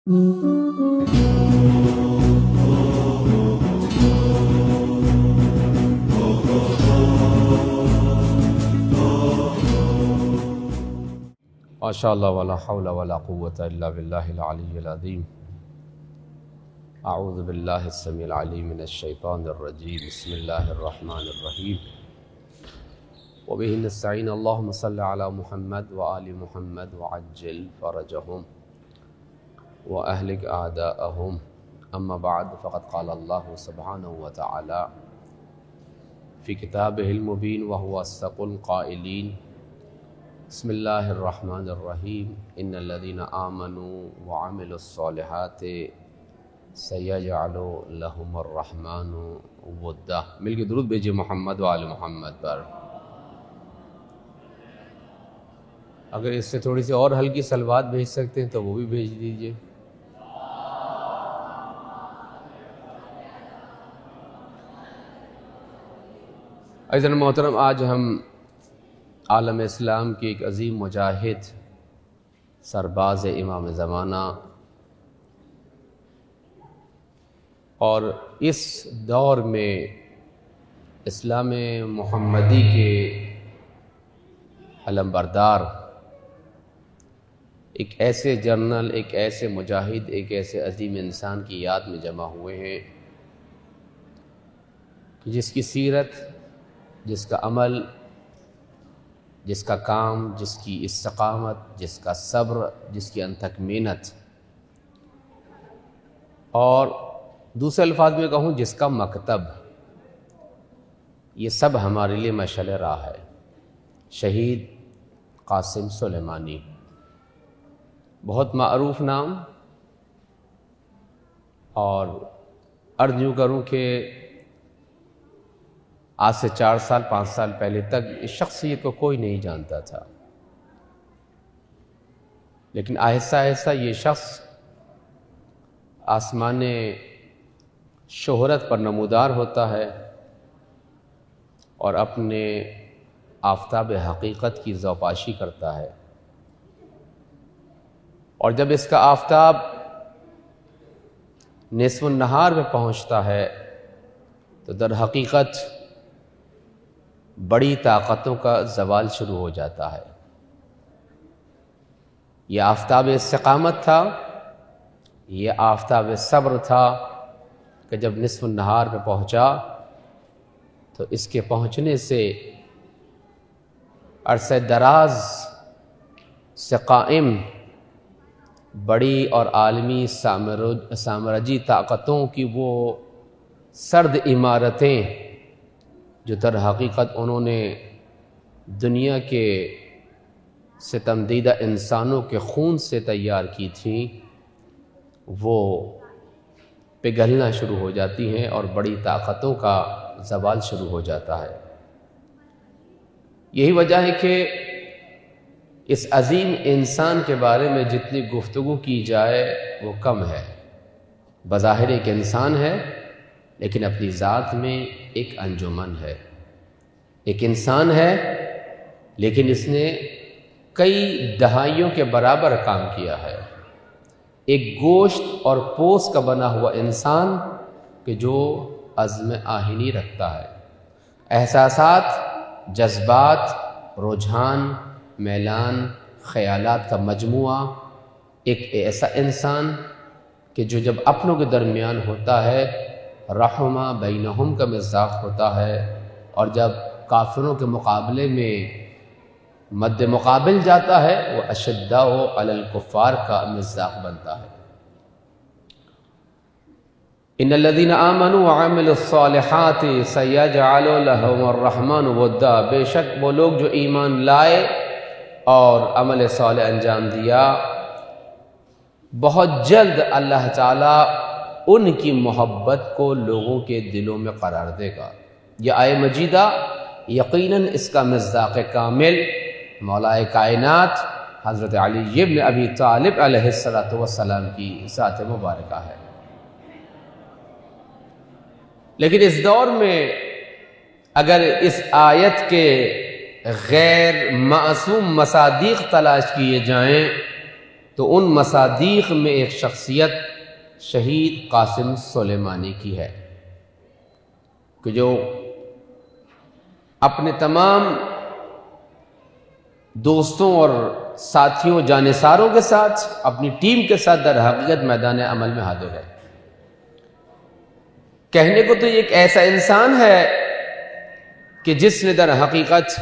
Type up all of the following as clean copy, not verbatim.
ماشاء اللہ ولا حول ولا قوة الا باللہ العلی العظیم۔ اعوذ باللہ السمیع العلیم من الشیطان الرجیم، بسم اللہ الرحمن الرحیم، وبہ نستعین، اللہم صل علی محمد وآل محمد وعجل فرجہم واہلک اعداءہم، اما بعد فقد قال اللہ سبحانہ وتعالی فی کتابہ المبین وہو اصدق القائلین، بسم اللہ الرحمن الرحیم، ان الذین آمنوا وعملوا الصالحات سیجعل لهم الرحمن ودا۔ مل کے درود بھیجیے محمد وآل محمد پر۔ اگر اس سے تھوڑی سی اور ہلکی صلوات بھیج سکتے ہیں تو وہ بھی بھیج دیجیے۔ عزیزان محترم، آج ہم عالم اسلام کے ایک عظیم مجاہد، سرباز امام زمانہ، اور اس دور میں اسلام محمدی کے علمبردار، ایک ایسے جنرل، ایک ایسے مجاہد، ایک ایسے عظیم انسان کی یاد میں جمع ہوئے ہیں جس کی سیرت، جس کا عمل، جس کا کام، جس کی استقامت، جس کا صبر، جس کی انتھک محنت، اور دوسرے الفاظ میں کہوں جس کا مکتب، یہ سب ہمارے لیے مشعل راہ ہے۔ شہید قاسم سلیمانی، بہت معروف نام، اور عرض یوں کروں کہ آج سے 4 سال 5 سال پہلے تک اس شخصیت کو کوئی نہیں جانتا تھا، لیکن آہستہ آہستہ یہ شخص آسمان شہرت پر نمودار ہوتا ہے اور اپنے آفتاب حقیقت کی زوپاشی کرتا ہے، اور جب اس کا آفتاب نصف النہار میں پہنچتا ہے تو در حقیقت بڑی طاقتوں کا زوال شروع ہو جاتا ہے۔ یہ آفتاب استقامت تھا، یہ آفتاب صبر تھا کہ جب نصف النہار پہ پہنچا تو اس کے پہنچنے سے عرصہ دراز سے قائم بڑی اور عالمی سامراجی طاقتوں کی وہ سرد عمارتیں جو در حقیقت انہوں نے دنیا کے ستمدیدہ انسانوں کے خون سے تیار کی تھیں، وہ پگھلنا شروع ہو جاتی ہیں اور بڑی طاقتوں کا زوال شروع ہو جاتا ہے۔ یہی وجہ ہے کہ اس عظیم انسان کے بارے میں جتنی گفتگو کی جائے وہ کم ہے۔ بظاہر ایک انسان ہے، لیکن اپنی ذات میں ایک انجمن ہے۔ ایک انسان ہے، لیکن اس نے کئی دہائیوں کے برابر کام کیا ہے۔ ایک گوشت اور پوست کا بنا ہوا انسان کہ جو عزم آہنی رکھتا ہے، احساسات، جذبات، رجحان، میلان، خیالات کا مجموعہ، ایک ایسا انسان کہ جو جب اپنوں کے درمیان ہوتا ہے رحمہ بینہم کا مصداق ہوتا ہے، اور جب کافروں کے مقابلے میں مد مقابل جاتا ہے وہ اشداء علی الکفار کا مصداق بنتا ہے۔ ان الذین آمنوا وعملوا الصالحات سیجعل لهم الرحمن ودا، بے شک وہ لوگ جو ایمان لائے اور عمل صالح انجام دیا، بہت جلد اللہ تعالیٰ ان کی محبت کو لوگوں کے دلوں میں قرار دے گا۔ یہ آیہ مجیدہ یقیناً اس کا مصداق کامل مولا کائنات حضرت علی ابن ابی طالب علیہ السلام کی ذات مبارکہ ہے۔ لیکن اس دور میں اگر اس آیت کے غیر معصوم مصادیق تلاش کیے جائیں تو ان مصادیق میں ایک شخصیت شہید قاسم سلیمانی کی ہے کہ جو اپنے تمام دوستوں اور ساتھیوں جانثاروں کے ساتھ اپنی ٹیم کے ساتھ در حقیقت میدان عمل میں حاضر ہے۔ کہنے کو تو یہ ایک ایسا انسان ہے کہ جس نے در حقیقت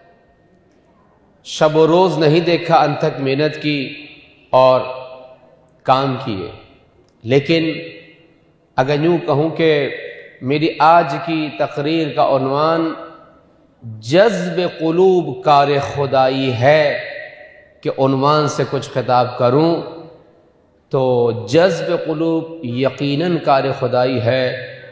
شب و روز نہیں دیکھا، انتھک محنت کی اور کام کیے، لیکن اگر یوں کہوں کہ میری آج کی تقریر کا عنوان جذب قلوب کار خدائی ہے کہ عنوان سے کچھ خطاب کروں تو جذب قلوب یقیناً کار خدائی ہے،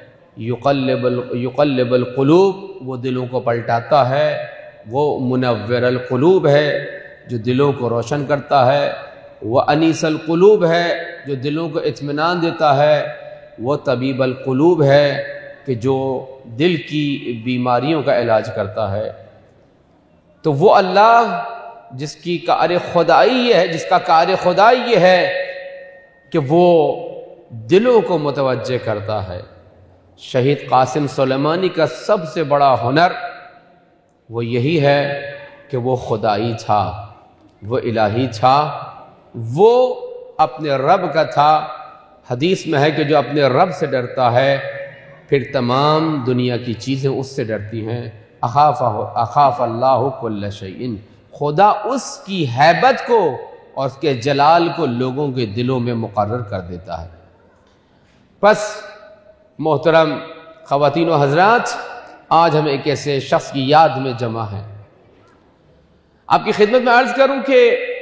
یقلب القلوب، وہ دلوں کو پلٹاتا ہے، وہ منور القلوب ہے جو دلوں کو روشن کرتا ہے، وہ انیس القلوب ہے جو دلوں کو اطمینان دیتا ہے، وہ طبیب القلوب ہے کہ جو دل کی بیماریوں کا علاج کرتا ہے۔ تو وہ اللہ جس کی کار خدائی یہ ہے، جس کا کار خدائی یہ ہے کہ وہ دلوں کو متوجہ کرتا ہے۔ شہید قاسم سلیمانی کا سب سے بڑا ہنر وہ یہی ہے کہ وہ خدائی تھا، وہ الہی تھا، وہ اپنے رب کا تھا۔ حدیث میں ہے کہ جو اپنے رب سے ڈرتا ہے پھر تمام دنیا کی چیزیں اس سے ڈرتی ہیں۔ اخاف اللہ کل شیء، خدا اس کی ہیبت کو اور اس کے جلال کو لوگوں کے دلوں میں مقرر کر دیتا ہے۔ پس محترم خواتین و حضرات، آج ہم ایک ایسے شخص کی یاد میں جمع ہیں۔ آپ کی خدمت میں عرض کروں کہ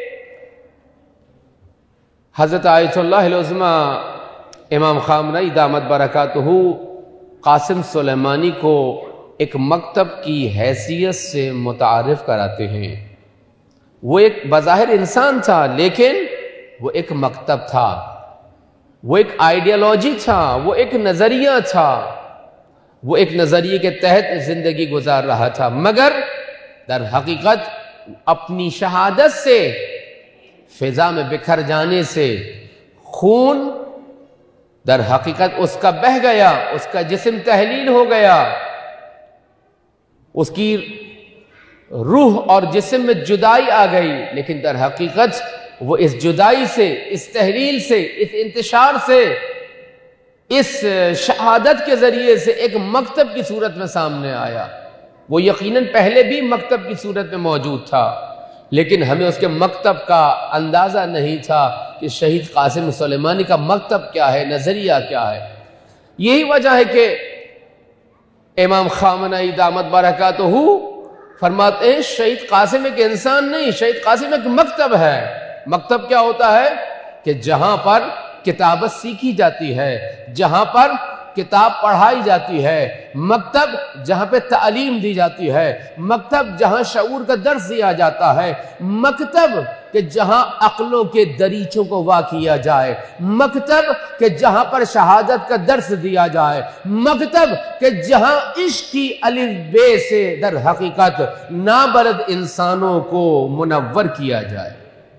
حضرت آیت اللہ العظمی امام خامنئی دامت برکاتہ قاسم سلیمانی کو ایک مکتب کی حیثیت سے متعارف کراتے ہیں۔ وہ ایک بظاہر انسان تھا لیکن وہ ایک مکتب تھا، وہ ایک آئیڈیالوجی تھا، وہ ایک نظریہ تھا، وہ ایک نظریے کے تحت زندگی گزار رہا تھا، مگر در حقیقت اپنی شہادت سے، فضا میں بکھر جانے سے خون در حقیقت اس کا بہہ گیا، اس کا جسم تحلیل ہو گیا، اس کی روح اور جسم میں جدائی آ گئی، لیکن در حقیقت وہ اس جدائی سے، اس تحلیل سے، اس انتشار سے، اس شہادت کے ذریعے سے ایک مکتب کی صورت میں سامنے آیا۔ وہ یقیناً پہلے بھی مکتب کی صورت میں موجود تھا، لیکن ہمیں اس کے مکتب کا اندازہ نہیں تھا کہ شہید قاسم سلیمانی کا مکتب کیا ہے، نظریہ کیا ہے۔ یہی وجہ ہے کہ امام خامنئی دامت برکاتہ فرماتے ہیں شہید قاسم ایک انسان نہیں، شہید قاسم ایک مکتب ہے۔ مکتب کیا ہوتا ہے کہ جہاں پر کتابت سیکھی جاتی ہے، جہاں پر کتاب پڑھائی جاتی ہے، مکتب جہاں پہ تعلیم دی جاتی ہے، مکتب جہاں شعور کا درس دیا جاتا ہے، مکتب کہ جہاں عقلوں کے دریچوں کو وا کیا جائے، مکتب کہ جہاں پر شہادت کا درس دیا جائے، مکتب کہ جہاں عشق کی الف بے سے در حقیقت نابلد انسانوں کو منور کیا جائے۔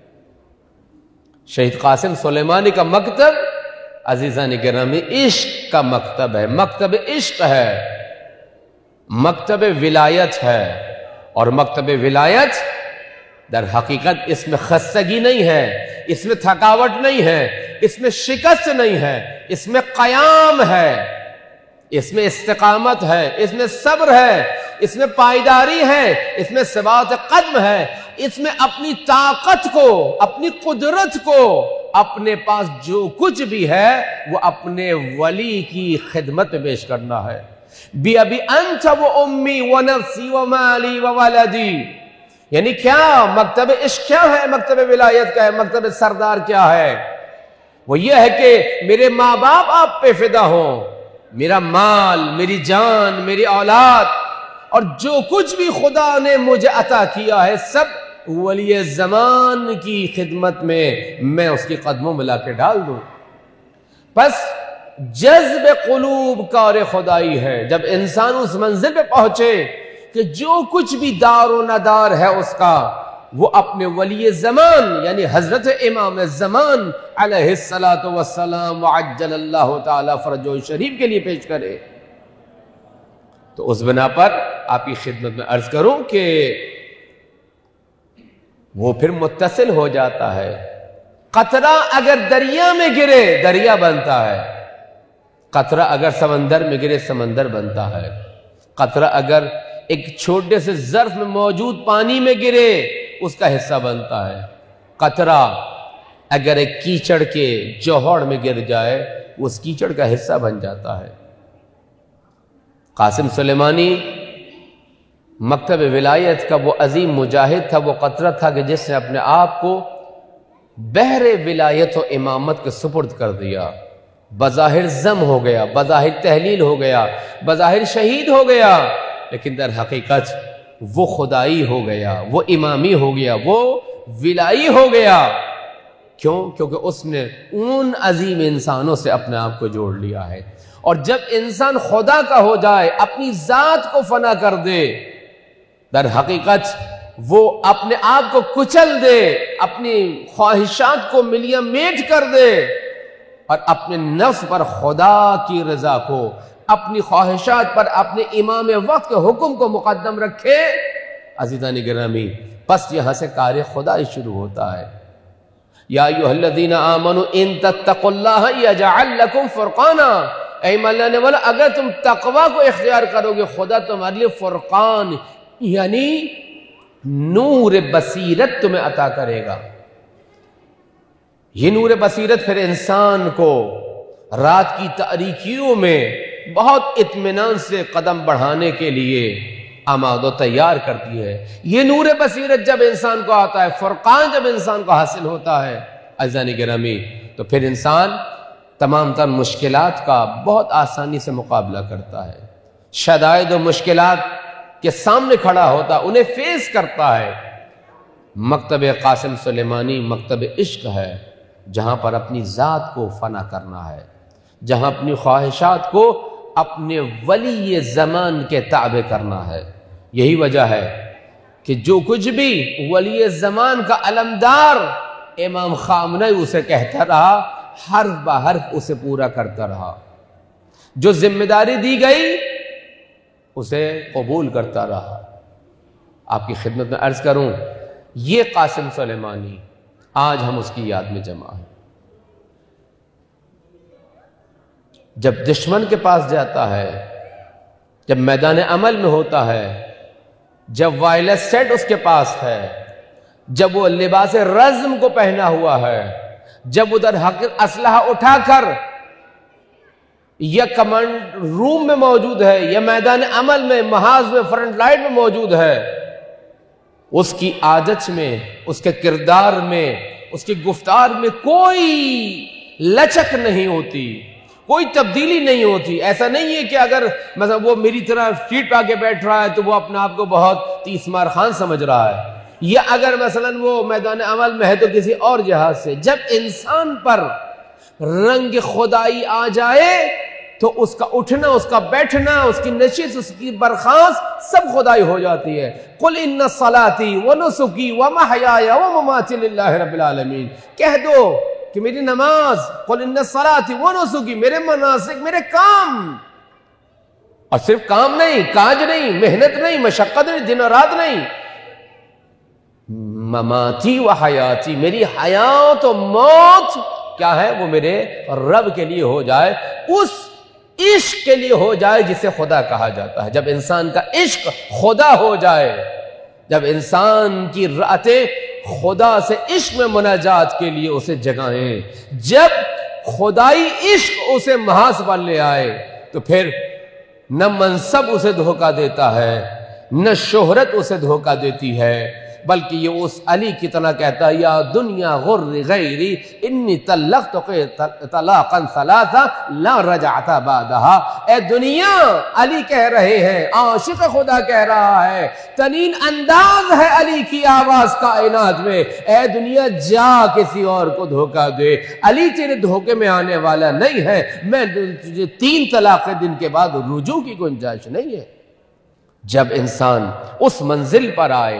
شہید قاسم سلیمانی کا مکتب عزیزان گرامی عشق کا مکتب ہے، مکتب عشق ہے، مکتب ولایت ہے، اور مکتب ولایت در حقیقت اس میں خستگی نہیں ہے، اس میں تھکاوٹ نہیں ہے، اس میں شکست نہیں ہے، اس میں قیام ہے، اس میں استقامت ہے، اس میں صبر ہے، اس میں پائیداری ہے، اس میں ثبات قدم ہے، اس میں اپنی طاقت کو، اپنی قدرت کو، اپنے پاس جو کچھ بھی ہے وہ اپنے ولی کی خدمت میں پیش کرنا ہے۔ بِأَبِي أَنْتَ وَأُمِّي وَنَفْسِي وَمَالِي وَوَلَدِي، یعنی کیا مکتب عشق کیا ہے، مکتب ولایت کا ہے، مکتب سردار کیا ہے؟ وہ یہ ہے کہ میرے ماں باپ آپ پہ فدا ہوں، میرا مال، میری جان، میری اولاد اور جو کچھ بھی خدا نے مجھے عطا کیا ہے سب ولی زمان کی خدمت میں اس کی قدموں میں لا کے ڈال دوں۔ پس جذب قلوب کار خدائی ہے۔ جب انسان اس منزل پہ پہنچے کہ جو کچھ بھی دار و ندار ہے اس کا، وہ اپنے ولی زمان یعنی حضرت امام زمان علیہ السلام وعجل اللہ تعالی فرجہ شریف کے لیے پیش کرے۔ تو اس بنا پر آپ کی خدمت میں عرض کروں کہ وہ پھر متصل ہو جاتا ہے۔ قطرہ اگر دریا میں گرے دریا بنتا ہے، قطرہ اگر سمندر میں گرے سمندر بنتا ہے، قطرہ اگر ایک چھوٹے سے ظرف میں موجود پانی میں گرے اس کا حصہ بنتا ہے، قطرہ اگر ایک کیچڑ کے جوہر میں گر جائے اس کیچڑ کا حصہ بن جاتا ہے۔ قاسم سلیمانی مکتب ولایت کا وہ عظیم مجاہد تھا، وہ قطرہ تھا کہ جس نے اپنے آپ کو بحر ولایت و امامت کے سپرد کر دیا۔ بظاہر ضم ہو گیا، بظاہر تحلیل ہو گیا، بظاہر شہید ہو گیا، لیکن در حقیقت وہ خدائی ہو گیا، وہ امامی ہو گیا، وہ ولائی ہو گیا۔ کیوں؟ کیونکہ اس نے ان عظیم انسانوں سے اپنے آپ کو جوڑ لیا ہے۔ اور جب انسان خدا کا ہو جائے، اپنی ذات کو فنا کر دے، در حقیقت وہ اپنے آپ کو کچل دے، اپنی خواہشات کو ملیاں میٹ کر دے اور اپنے نفس پر خدا کی رضا کو، اپنی خواہشات پر اپنے امام وقت کے حکم کو مقدم رکھے۔ عزیزان گرامی، پس یہاں سے کار خدا شروع ہوتا ہے۔ یا ایھا الذین آمنوا ان تتقوا اللہ یجعل لکم فرقانا، اے ایمان لانے والا اگر تم تقوی کو اختیار کرو گے خدا تمہارے لیے فرقان یعنی نور بصیرت تمہیں عطا کرے گا۔ یہ نور بصیرت پھر انسان کو رات کی تاریکیوں میں بہت اطمینان سے قدم بڑھانے کے لیے آماد و تیار کرتی ہے۔ یہ نور بصیرت جب انسان کو آتا ہے، فرقان جب انسان کو حاصل ہوتا ہے عزیزان گرامی، تو پھر انسان تمام تر مشکلات کا بہت آسانی سے مقابلہ کرتا ہے، شدائد و مشکلات کے سامنے کھڑا ہوتا، انہیں فیس کرتا ہے۔ مکتب قاسم سلیمانی مکتب عشق ہے، جہاں پر اپنی ذات کو فنا کرنا ہے، جہاں اپنی خواہشات کو اپنے ولی زمان کے تابع کرنا ہے۔ یہی وجہ ہے کہ جو کچھ بھی ولی زمان کا علمدار امام خامنئی اسے کہتا رہا، حرف بہ حرف اسے پورا کرتا رہا، جو ذمہ داری دی گئی اسے قبول کرتا رہا۔ آپ کی خدمت میں عرض کروں، یہ قاسم سلیمانی آج ہم اس کی یاد میں جمع ہیں۔ جب دشمن کے پاس جاتا ہے، جب میدان عمل میں ہوتا ہے، جب وائرلیس سیٹ اس کے پاس ہے، جب وہ لباس رزم کو پہنا ہوا ہے، جب ادھر اسلحہ اٹھا کر یا کمانڈ روم میں موجود ہے یا میدان عمل میں محاذ میں فرنٹ لائن میں موجود ہے، اس کی عادت میں، اس کے کردار میں، اس کی گفتار میں کوئی لچک نہیں ہوتی، کوئی تبدیلی نہیں ہوتی۔ ایسا نہیں ہے کہ اگر مثلا وہ میری طرح سیٹ پا کے بیٹھ رہا ہے تو وہ اپنے آپ کو بہت تیس مار خان سمجھ رہا ہے، یا اگر مثلا وہ میدان عمل میں ہے تو کسی اور جہاز سے۔ جب انسان پر رنگ خدائی آ جائے تو اس کا اٹھنا، اس کا بیٹھنا، اس کی نشست، اس کی برخاست سب خدائی ہو جاتی ہے۔ قل ان صلاتی ونسکی ومحیای ومماتی للہ رب العالمین، کہہ دو کہ میری نماز، قل ان صلاتی ونسکی، میرے مناسک، میرے کام، اور صرف کام نہیں، کاج نہیں، محنت نہیں، مشقت نہیں، دن اور رات نہیں، مماتی و حیاتی، میری حیات و موت کیا ہے؟ وہ میرے رب کے لیے ہو جائے، اس عشق کے لیے ہو جائے جسے خدا کہا جاتا ہے۔ جب انسان کا عشق خدا ہو جائے، جب انسان کی راتیں خدا سے عشق میں مناجات کے لیے اسے جگائیں، جب خدائی عشق اسے محاذ پر لے آئے، تو پھر نہ منصب اسے دھوکہ دیتا ہے، نہ شہرت اسے دھوکہ دیتی ہے، بلکہ یہ اس علی کی طرح کہتا ہے، یا دنیا غر غیری انی طلقت طلاقا ثلاثا لا رجعت بعدها۔ اے دنیا، علی کہہ رہے ہیں، عاشق خدا کہہ رہا ہے، تنین انداز ہے علی کی آواز کائنات میں، اے دنیا جا کسی اور کو دھوکہ دے، علی تیرے دھوکے میں آنے والا نہیں ہے، میں تجھے 3 طلاق دن کے بعد رجوع کی گنجائش نہیں ہے۔ جب انسان اس منزل پر آئے،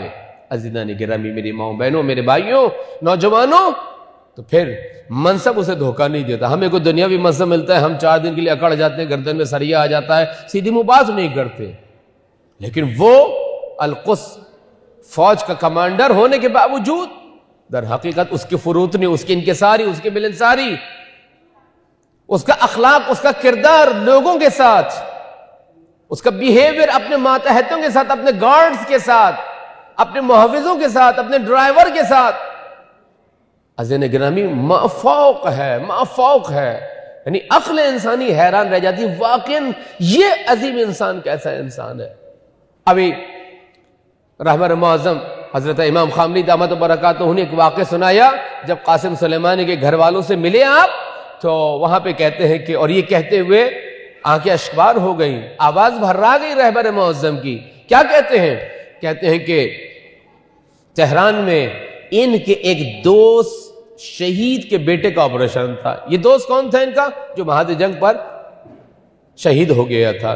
عزیزان گرامی، میری ماؤں بہنوں، میرے بھائیوں، نوجوانوں، تو پھر منصب اسے دھوکہ نہیں دیتا۔ ہمیں کوئی دنیاوی منصب ملتا ہے، ہم 4 دن کے لیے اکڑ جاتے ہیں، گردن میں سریا آ جاتا ہے، سیدھی منہ بات نہیں کرتے، لیکن وہ القدس فوج کا کمانڈر ہونے کے باوجود در حقیقت اس کی فروتنی، اس کی انکساری، اس کی ملنساری، اس کا اخلاق، اس کا کردار لوگوں کے ساتھ، اس کا بیہیویئر اپنے ماتحتوں کے ساتھ، اپنے گارڈز کے ساتھ، اپنے محافظوں کے ساتھ، اپنے ڈرائیور کے ساتھ، عزیزان گرامی مافوق ہے، یعنی عقل انسانی حیران رہ جاتی ہے، واقعاً یہ عظیم انسان کیسا انسان ہے۔ ابھی رہبر معظم حضرت امام خامنی دامت برکاتہ نے ایک واقعہ سنایا، جب قاسم سلیمانی کے گھر والوں سے ملے آپ، تو وہاں پہ کہتے ہیں کہ، اور یہ کہتے ہوئے آنکھیں اشکبار ہو گئیں، آواز بھرا گئی رہبر معظم کی، کیا کہتے ہیں؟ کہتے ہیں کہ تہران میں ان کے ایک دوست شہید کے بیٹے کا آپریشن تھا۔ یہ دوست کون تھا ان کا؟ جو مہاد جنگ پر شہید ہو گیا تھا۔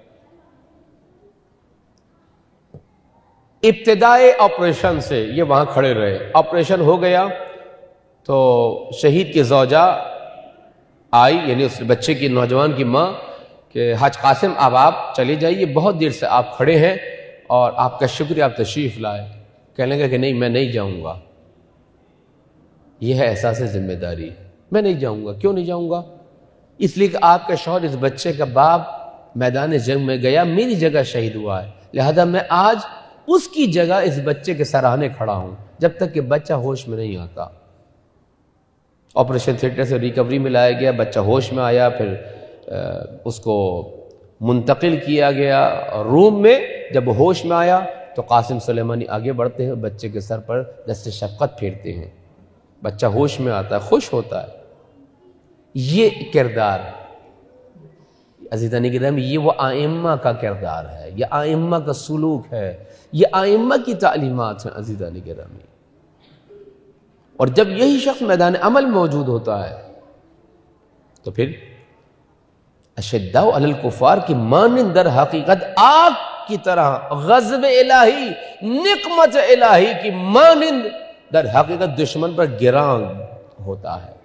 ابتدائے آپریشن سے یہ وہاں کھڑے رہے، آپریشن ہو گیا تو شہید کی زوجہ آئی، یعنی اس بچے کی، نوجوان کی ماں، کہ حاج قاسم اب آپ چلے جائیے، بہت دیر سے آپ کھڑے ہیں اور آپ کا شکریہ، آپ تشریف لائے۔ کہنے لگا کہ نہیں، میں نہیں جاؤں گا، یہ ہے احساس ذمہ داری، میں نہیں جاؤں گا۔ کیوں نہیں جاؤں گا؟ اس لیے کہ آپ کا شوہر، اس بچے کا باپ میدان جنگ میں گیا، میری جگہ شہید ہوا ہے، لہذا میں آج اس کی جگہ اس بچے کے سراہنے کھڑا ہوں جب تک کہ بچہ ہوش میں نہیں آتا۔ آپریشن تھیٹر سے ریکوری میں لایا گیا، بچہ ہوش میں آیا، پھر اس کو منتقل کیا گیا روم میں۔ جب ہوش میں آیا تو قاسم سلیمانی آگے بڑھتے ہیں، بچے کے سر پر دست شفقت پھیرتے ہیں، بچہ ہوش میں آتا ہے، خوش ہوتا ہے۔ یہ کردار عزیزان گرامی، یہ وہ ائمہ کا کردار ہے، یہ ائمہ کا سلوک ہے، یہ ائمہ کی تعلیمات ہیں عزیزان گرامی۔ اور جب یہی شخص میدان عمل موجود ہوتا ہے تو پھر اشداء علی الکفار کی مانند در حقیقت آگ کی طرح، غضب الہی، نقمت الہی کی مانند در حقیقت دشمن پر گراں ہوتا ہے۔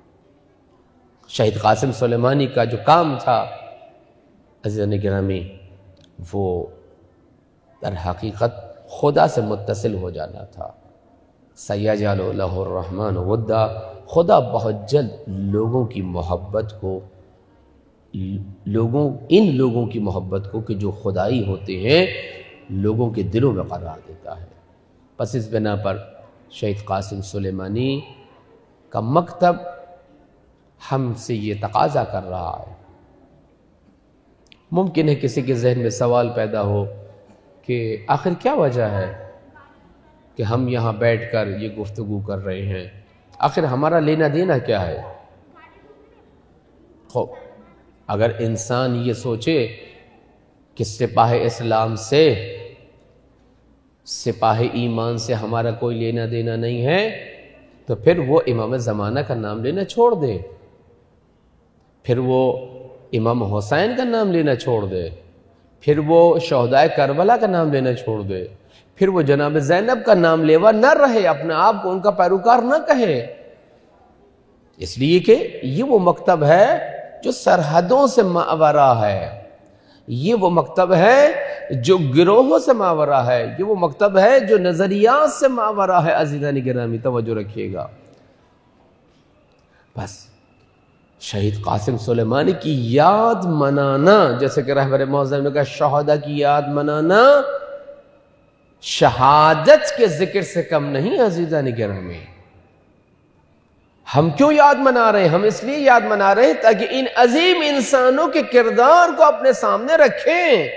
شہید قاسم سلیمانی کا جو کام تھا عزیزان گرامی، وہ در حقیقت خدا سے متصل ہو جانا تھا۔ سیجعل لہ الرحمن ودا، خدا بہت جلد لوگوں کی محبت کو، ان لوگوں کی محبت کو کہ جو خدائی ہوتے ہیں، لوگوں کے دلوں میں قرار دیتا ہے۔ پس اس بنا پر شہید قاسم سلیمانی کا مکتب ہم سے یہ تقاضا کر رہا ہے۔ ممکن ہے کسی کے ذہن میں سوال پیدا ہو کہ آخر کیا وجہ ہے کہ ہم یہاں بیٹھ کر یہ گفتگو کر رہے ہیں، آخر ہمارا لینا دینا کیا ہے؟ اگر انسان یہ سوچے کہ سپاہ اسلام سے، سپاہ ایمان سے ہمارا کوئی لینا دینا نہیں ہے، تو پھر وہ امام زمانہ کا نام لینا چھوڑ دے، پھر وہ امام حسین کا نام لینا چھوڑ دے، پھر وہ شہدائے کربلا کا نام لینا چھوڑ دے، پھر وہ جناب زینب کا نام لیوا نہ رہے، اپنے آپ کو ان کا پیروکار نہ کہے، اس لیے کہ یہ وہ مکتب ہے جو سرحدوں سے ماورا ہے، یہ وہ مکتب ہے جو گروہوں سے ماورا ہے، یہ وہ مکتب ہے جو نظریات سے ماورا ہے۔ عزیزان گرامی توجہ رکھیے گا۔ بس شہید قاسم سلیمانی کی یاد منانا، جیسے کہ رہبر معظم نے کہا شہداء کی یاد منانا شہادت کے ذکر سے کم نہیں۔ عزیزان گرامی، ہم کیوں یاد منا رہے ہیں؟ ہم اس لیے یاد منا رہے ہیں تاکہ ان عظیم انسانوں کے کردار کو اپنے سامنے رکھیں،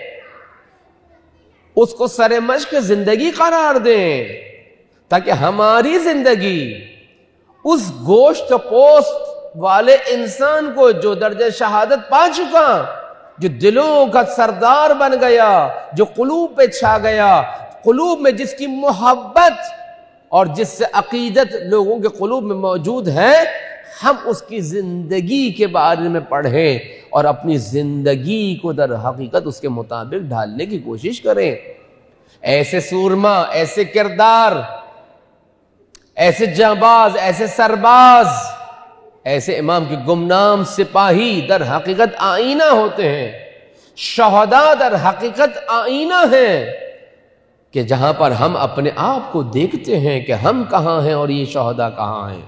اس کو سر مشق زندگی قرار دیں، تاکہ ہماری زندگی اس گوشت پوست والے انسان کو جو درجہ شہادت پا چکا، جو دلوں کا سردار بن گیا، جو قلوب پہ چھا گیا، قلوب میں جس کی محبت اور جس سے عقیدت لوگوں کے قلوب میں موجود ہے، ہم اس کی زندگی کے بارے میں پڑھیں اور اپنی زندگی کو در حقیقت اس کے مطابق ڈھالنے کی کوشش کریں۔ ایسے سورما، ایسے کردار، ایسے جانباز، ایسے سرباز، ایسے امام کے گمنام سپاہی در حقیقت آئینہ ہوتے ہیں. شہداء در حقیقت آئینہ ہیں کہ جہاں پر ہم اپنے آپ کو دیکھتے ہیں کہ ہم کہاں ہیں اور یہ شہداء کہاں ہیں.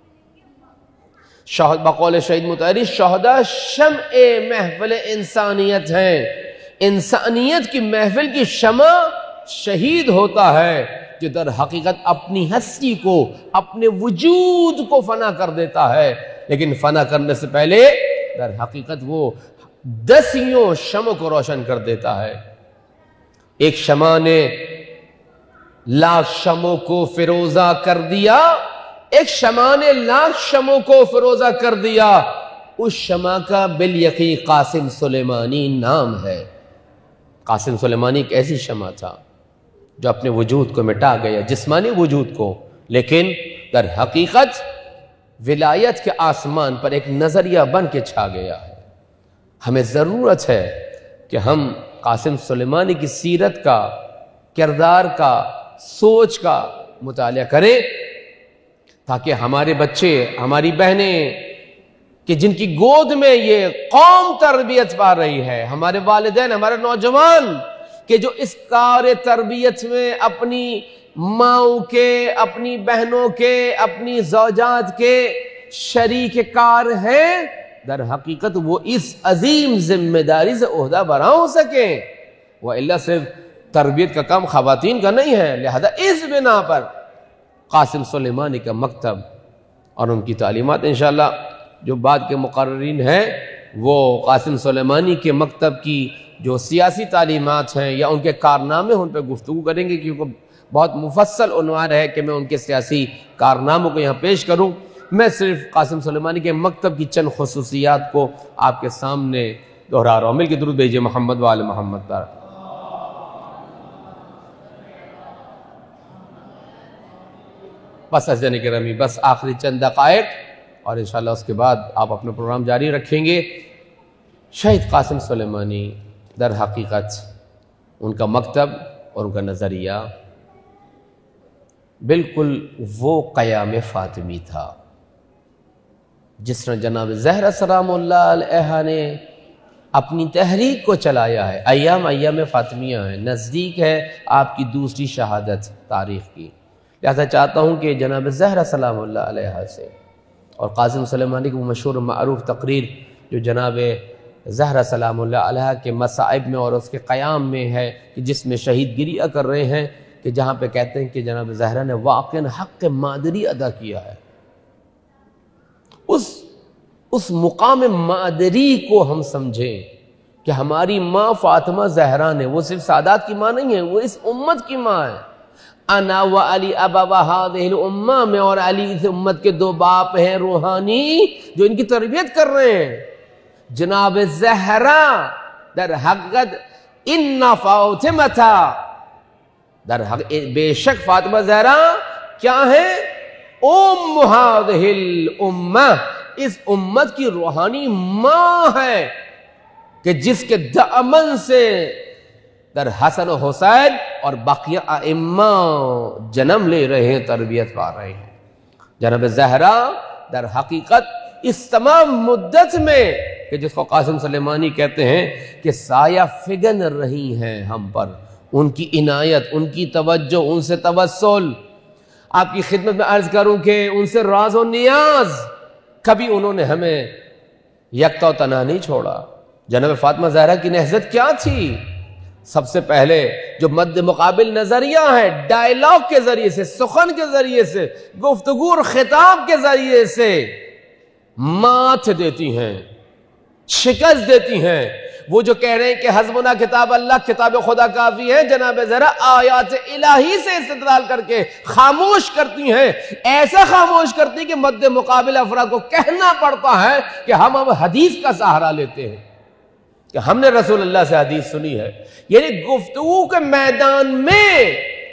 بقول شہید مطہری، شہداء شمع محفل انسانیت ہیں. انسانیت کی محفل کی شمع شہید ہوتا ہے جو در حقیقت اپنی ہستی کو، اپنے وجود کو فنا کر دیتا ہے، لیکن فنا کرنے سے پہلے در حقیقت وہ دسیوں شمع کو روشن کر دیتا ہے. ایک شمع نے لاکھ شمعوں کو فیروزہ کر دیا، ایک شمع نے لاکھ شمعوں کو فیروزہ کر دیا. اس شمع کا بالیقین قاسم سلیمانی نام ہے. قاسم سلیمانی ایک ایسی شمع تھا جو اپنے وجود کو مٹا گیا، جسمانی وجود کو، لیکن در حقیقت ولایت کے آسمان پر ایک نظریہ بن کے چھا گیا ہے. ہمیں ضرورت ہے کہ ہم قاسم سلیمانی کی سیرت کا، کردار کا، سوچ کا مطالعہ کریں تاکہ ہمارے بچے، ہماری بہنیں کہ جن کی گود میں یہ قوم تربیت پا رہی ہے، ہمارے والدین، ہمارے نوجوان کہ جو اس کار تربیت میں اپنی ماؤں کے، اپنی بہنوں کے، اپنی زوجات کے شریک کار ہیں، در حقیقت وہ اس عظیم ذمہ داری سے عہدہ برآں ہو سکیں. وہ اللہ صرف تربیت کا کام خواتین کا نہیں ہے. لہذا اس بنا پر قاسم سلیمانی کا مکتب اور ان کی تعلیمات، انشاءاللہ جو بعد کے مقررین ہیں وہ قاسم سلیمانی کے مکتب کی جو سیاسی تعلیمات ہیں یا ان کے کارنامے، ان پہ گفتگو کریں گے، کیونکہ بہت مفصل عنوان ہے کہ میں ان کے سیاسی کارناموں کو یہاں پیش کروں. میں صرف قاسم سلیمانی کے مکتب کی چند خصوصیات کو آپ کے سامنے دہرا رہا ہوں. مل کے درود بھیجئے محمد و آل محمد پر. بس حضرت گرامی، بس آخری چند دقائق اور انشاءاللہ اس کے بعد آپ اپنا پروگرام جاری رکھیں گے. شہید قاسم سلیمانی در حقیقت ان کا مکتب اور ان کا نظریہ بالکل وہ قیام فاطمی تھا جس طرح جناب زہرا سلام اللہ علیہا نے اپنی تحریک کو چلایا ہے. ایام فاطمیہ ہیں، نزدیک ہے آپ کی دوسری شہادت تاریخ کی. لہذا چاہتا ہوں کہ جناب زہرا سلام اللہ علیہا سے اور قاسم سلیمانی کی مشہور معروف تقریر جو جناب زہرا سلام اللہ علیہا کے مصائب میں اور اس کے قیام میں ہے کہ جس میں شہید گریہ کر رہے ہیں، کہ جہاں پہ کہتے ہیں کہ جناب زہرا نے واقعاً حق مادری ادا کیا ہے. اس مقام مادری کو ہم سمجھیں کہ ہماری ماں فاطمہ زہرا نے، وہ صرف سادات کی ماں نہیں ہے، وہ اس امت کی ماں ہے. انا و علی ابا هذه الامہ، میں اور علی اس امت کے دو باپ ہیں روحانی جو ان کی تربیت کر رہے ہیں. جناب زہرا در حقیقت ان فاطمہ در حقیقت بے شک فاطمہ زہرا کیا ہے؟ ام هذه الامہ، اس امت کی روحانی ماں ہے کہ جس کے دامن سے در حسن و حسین اور باقی ائمہ جنم لے رہے ہیں، تربیت پا رہے ہیں. جناب زہرا در حقیقت اس تمام مدت میں کہ جس کو قاسم سلیمانی کہتے ہیں کہ سایہ فگن رہی ہیں ہم پر، ان کی عنایت، ان کی توجہ، ان سے توسل. آپ کی خدمت میں عرض کروں کہ ان سے راز و نیاز کبھی انہوں نے ہمیں یکتا و تنہا نہیں چھوڑا. جناب فاطمہ زہرا کی نہضت کیا تھی؟ سب سے پہلے جو مد مقابل نظریہ ہے، ڈائیلاگ کے ذریعے سے، سخن کے ذریعے سے، گفتگو اور خطاب کے ذریعے سے مات دیتی ہیں، شکست دیتی ہیں. وہ جو کہہ رہے ہیں کہ حسبنا کتاب اللہ، کتاب خدا کافی ہے، جناب زہرا آیات الہی سے استدلال کر کے خاموش کرتی ہیں. ایسا خاموش کرتی ہیں کہ مد مقابل افراد کو کہنا پڑتا ہے کہ ہم اب حدیث کا سہارا لیتے ہیں، کہ ہم نے رسول اللہ سے حدیث سنی ہے. یعنی گفتگو کے میدان میں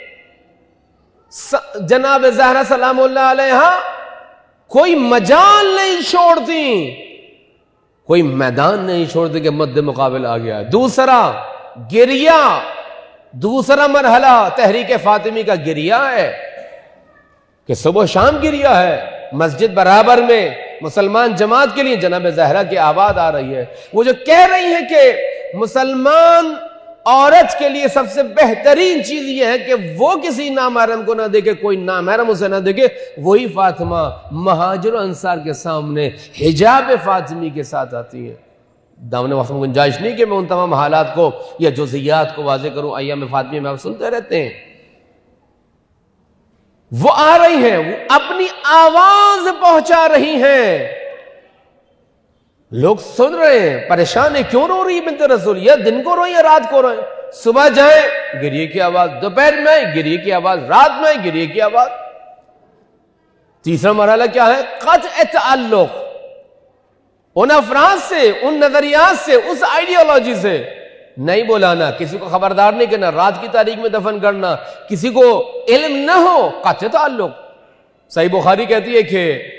جناب زہرا سلام اللہ علیہا کوئی مجال نہیں چھوڑتی، کوئی میدان نہیں چھوڑتی کہ مد مقابل آ گیا. دوسرا گریہ، دوسرا مرحلہ تحریک فاطمی کا گریہ ہے کہ صبح شام گریہ ہے، مسجد برابر میں مسلمان جماعت کے لیے جناب زہرا کی آواز آ رہی ہے، وہ جو کہہ رہی ہے کہ مسلمان عورت کے لیے سب سے بہترین چیز یہ ہے کہ وہ کسی نامحرم کو نہ دیکھے، کوئی نامحرم اسے نہ دیکھے، وہی فاطمہ مہاجر و انصار کے سامنے حجاب فاطمی کے ساتھ آتی ہے۔ دامن وقت میں گنجائش نہیں کہ میں ان تمام حالات کو یا جزئیات کو واضح کروں، ایام فاطمی میں آپ سنتے رہتے ہیں۔ وہ آ رہی ہیں، وہ اپنی آواز پہنچا رہی ہیں، لوگ سن رہے ہیں، پریشان ہیں، کیوں رو رہی ہے بنت رسول؟ یا دن کو روئیں یا رات کو روئیں؟ صبح جائیں گریے کی آواز، دوپہر میں گریے کی آواز، رات میں گریے کی آواز۔ تیسرا مرحلہ کیا ہے؟ قطع تعلق ان افراد سے، ان نظریات سے، اس آئیڈیالوجی سے نہیں بولانا، کسی کو خبردار نہیں کرنا، رات کی تاریخ میں دفن کرنا، کسی کو علم نہ ہو، قطع تعلق۔ صحیح بخاری کہتی ہے کہ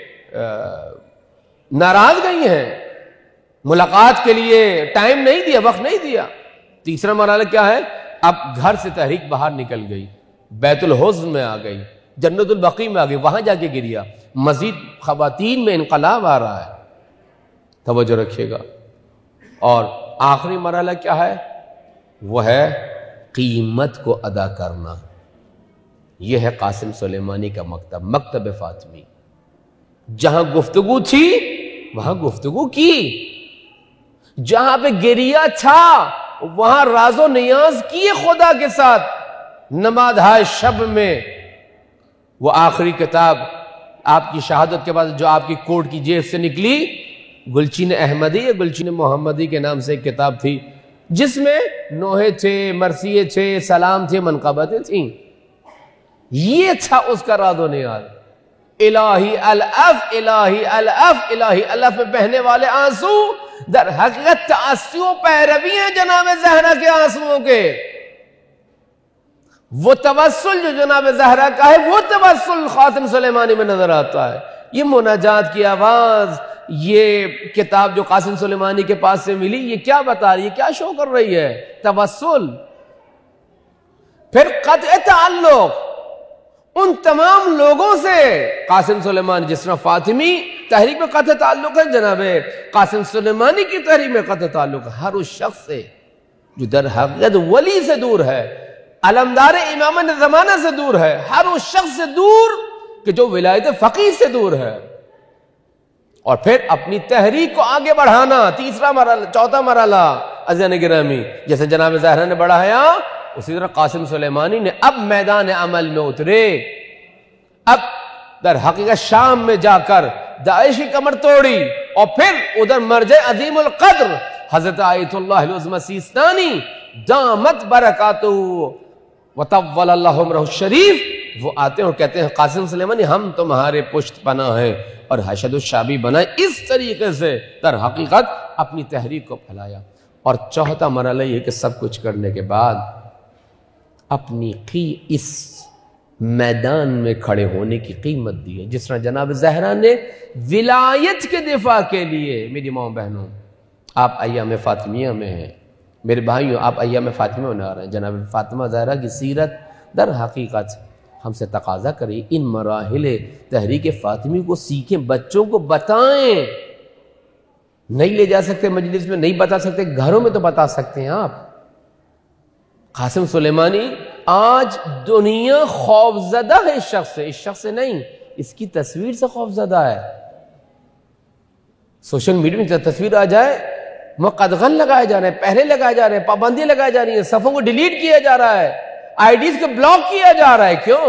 ناراض گئی ہیں، ملاقات کے لیے ٹائم نہیں دیا، وقت نہیں دیا۔ تیسرا مرحلہ کیا ہے؟ اب گھر سے تحریک باہر نکل گئی، بیت الحزن میں آ گئی، جنت البقیع میں آ گئی، وہاں جا کے گریا۔ مزید خواتین میں انقلاب آ رہا ہے، توجہ رکھیے گا۔ اور آخری مرحلہ کیا ہے؟ وہ ہے قیمت کو ادا کرنا۔ یہ ہے قاسم سلیمانی کا مکتب، مکتب فاطمی۔ جہاں گفتگو تھی وہاں گفتگو کی، جہاں پہ گریہ تھا وہاں راز و نیاز کیے خدا کے ساتھ۔ نمازہائے شب میں وہ آخری کتاب آپ کی شہادت کے بعد جو آپ کی کوٹ کی جیب سے نکلی، گلچین احمدی یا گلچین محمدی کے نام سے ایک کتاب تھی، جس میں نوحے تھے، مرثیے تھے، سلام تھے، منقبتیں تھیں۔ یہ تھا اس کا راز و نیاز۔ الہی الف، الہی الف، الہی الف میں بہنے والے آنسو در حقیقت تعصب و پیروی ہیں جناب زہرا کے آنسوؤں کے۔ وہ توسل جو جناب زہرا کا ہے، وہ توسل خاتم سلیمانی میں نظر آتا ہے۔ یہ مناجات کی آواز، یہ کتاب جو قاسم سلیمانی کے پاس سے ملی، یہ کیا بتا رہی ہے، کیا شو کر رہی ہے؟ توسل۔ پھر قطع تعلق ان تمام لوگوں سے۔ قاسم سلیمانی جس طرح فاطمی تحریک میں قطع تعلق ہے، جناب قاسم سلیمانی کی تحریک میں قطع تعلق ہے ہر اس شخص سے جو در حقیقت ولی سے دور ہے، علمدار امامت زمانہ سے دور ہے، ہر اس شخص سے دور کہ جو ولایت فقیہ سے دور ہے۔ اور پھر اپنی تحریک کو آگے بڑھانا، تیسرا مرحلہ، چوتھا مرحلہ عزیزان گرامی، جیسے جناب زہرا نے بڑھایا اسی طرح قاسم سلیمانی نے اب میدان عمل میں اترے۔ اب در حقیقت شام میں جا کر داعش کی کمر توڑی، اور پھر ادھر مرجع عظیم القدر حضرت آیت اللہ العظمی سیستانی دامت برکاتہ وطول اللہ عمرہ الشریف، وہ آتے ہیں اور کہتے ہیں قاسم سلیمانی ہم تمہارے پشت پناہ ہیں، اور حشد الشعبی بنائے۔ اس طریقے سے در حقیقت اپنی تحریک کو پھیلایا۔ اور چوتھا مرحلہ یہ کہ سب کچھ کرنے کے بعد اپنی اس میدان میں کھڑے ہونے کی قیمت دی ہے، جس طرح جناب زہرا نے ولایت کے دفاع کے لیے۔ میری ماں بہنوں، آپ ایام فاطمیہ میں ہیں، میرے بھائیوں آپ ایام فاطمیہ میں آ رہے ہیں۔ جناب فاطمہ زہرا کی سیرت در حقیقت ہم سے تقاضا کریں ان مراحل تحریک فاطمی کو سیکھیں، بچوں کو بتائیں۔ نہیں لے جا سکتے مجلس میں، نہیں بتا سکتے، گھروں میں تو بتا سکتے ہیں آپ۔ قاسم سلیمانی آج دنیا خوفزدہ ہے اس شخص سے، اس شخص سے نہیں، اس کی تصویر سے خوفزدہ ہے۔ سوشل میڈیا میں تصویر آ جائے، قدغن لگائے جا رہے ہیں، پہرے لگائے جا رہے ہیں، پابندیاں لگائی جا رہی ہیں، صفوں کو ڈیلیٹ کیا جا رہا ہے، آئی ڈیز کو بلاک کیا جا رہا ہے۔ کیوں؟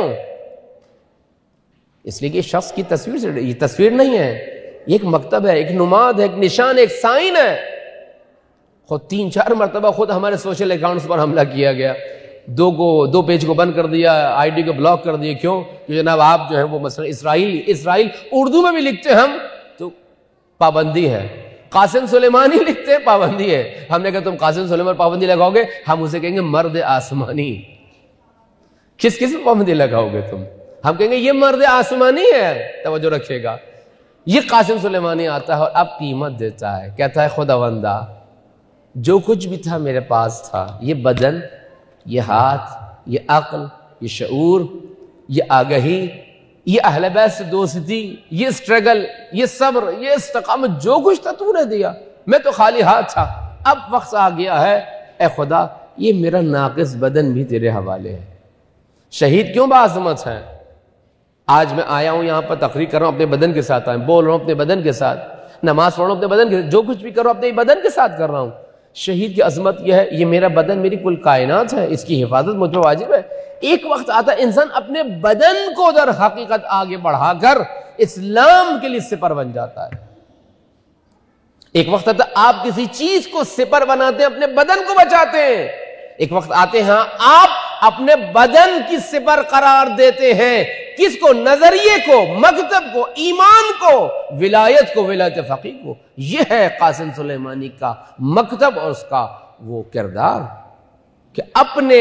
اس لیے کہ شخص کی تصویر سے، یہ تصویر نہیں ہے، یہ ایک مکتب ہے، ایک نماد ہے، ایک نشان، ایک سائن ہے۔ خود 3-4 مرتبہ خود ہمارے سوشل اکاؤنٹس پر حملہ کیا گیا، دو پیج کو بند کر دیا، آئی ڈی کو بلاک کر دیا۔ کیوں؟ کہ جناب آپ جو ہے وہ مثلا اسرائیل اردو میں بھی لکھتے ہیں ہم تو پابندی ہے، قاسم سلیمانی لکھتے ہیں پابندی ہے۔ ہم نے کہا تم قاسم سلیمانی پابندی لگاؤ گے، ہم اسے کہیں گے مرد آسمانی۔ کس میں پابندی لگاؤ گے تم؟ ہم کہیں گے یہ مرد آسمانی ہے۔ توجہ رکھیے گا، یہ قاسم سلیمانی آتا ہے اور اب قیمت دیتا ہے، کہتا ہے خداوندا جو کچھ بھی تھا میرے پاس تھا، یہ بدن یہ ہاتھ، یہ عقل، یہ شعور، یہ آگہی، یہ اہل بیت سے دوستی، یہ اسٹرگل، یہ صبر، یہ استقامت، جو کچھ تھا تو نے دیا، میں تو خالی ہاتھ تھا، اب وقت آ گیا ہے اے خدا یہ میرا ناقص بدن بھی تیرے حوالے ہے۔ شہید کیوں بعظمت ہے؟ آج میں آیا ہوں یہاں پر تقریر کر رہا ہوں اپنے بدن کے ساتھ، بول رہا ہوں اپنے بدن کے ساتھ، نماز پڑھ رہا ہوں اپنے بدن کے ساتھ، جو کچھ بھی کر رہا ہوں اپنے بدن کے ساتھ کر رہا ہوں۔ شہید کی عظمت یہ ہے، یہ میرا بدن میری کل کائنات ہے، اس کی حفاظت مجھ پر واجب ہے۔ ایک وقت آتا ہے انسان اپنے بدن کو در حقیقت آگے بڑھا کر اسلام کے لیے سپر بن جاتا ہے۔ ایک وقت آتا ہے آپ کسی چیز کو سپر بناتے ہیں، اپنے بدن کو بچاتے ہیں۔ ایک وقت آتے ہیں آپ اپنے بدن کی سپر قرار دیتے ہیں، کس کو؟ نظریے کو، مکتب کو، ایمان کو، ولایت کو، ولایت فقیہ کو۔ یہ ہے قاسم سلیمانی کا مکتب اور اس کا وہ کردار کہ اپنے